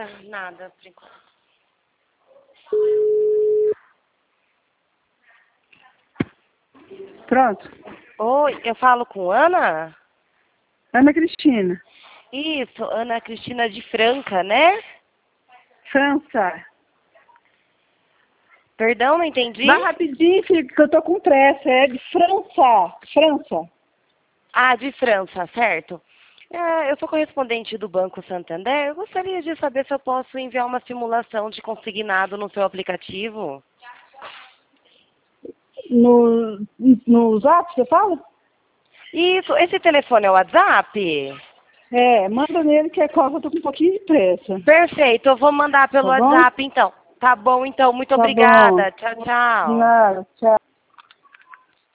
Nada, por enquanto. Pronto. Oi, eu falo com Ana? Ana Cristina. Isso, Ana Cristina de Franca, né? França. Perdão, não entendi. Vai rapidinho, filho, que eu tô com pressa. É de França. França. Ah, de França, certo. Eu sou correspondente do Banco Santander. Eu gostaria de saber se eu posso enviar uma simulação de consignado no seu aplicativo. No Zap, você fala? Isso, esse telefone é o WhatsApp? É, manda nele que é qual que eu tô com um pouquinho de pressa. Perfeito, eu vou mandar pelo Tá bom? WhatsApp então. Tá bom, então, muito Tá bom. obrigada. Tchau, De tchau. nada. Tchau.